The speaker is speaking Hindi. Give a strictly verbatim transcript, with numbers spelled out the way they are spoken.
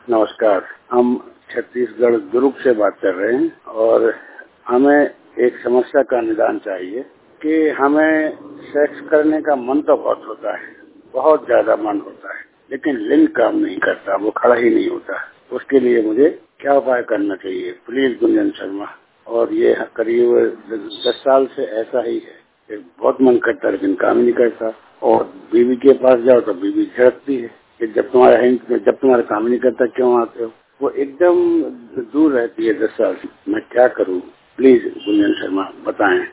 नमस्कार। हम छत्तीसगढ़ दुर्ग से बात कर रहे हैं और हमें एक समस्या का निदान चाहिए कि हमें सेक्स करने का मन तो बहुत होता है, बहुत ज्यादा मन होता है, लेकिन लिंग काम नहीं करता, वो खड़ा ही नहीं होता। उसके लिए मुझे क्या उपाय करना चाहिए? प्लीज गुंजन शर्मा। और ये करीब दस साल से ऐसा ही है, बहुत मन करता है लेकिन काम नहीं करता। और बीवी के पास जाओ तो बीवी झड़कती है कि जब तुम्हारा जब तुम्हारा काम नहीं करता क्यों आते हो। वो एकदम दूर रहती है दस साल से। मैं क्या करूं? प्लीज गुंजन शर्मा बताएं।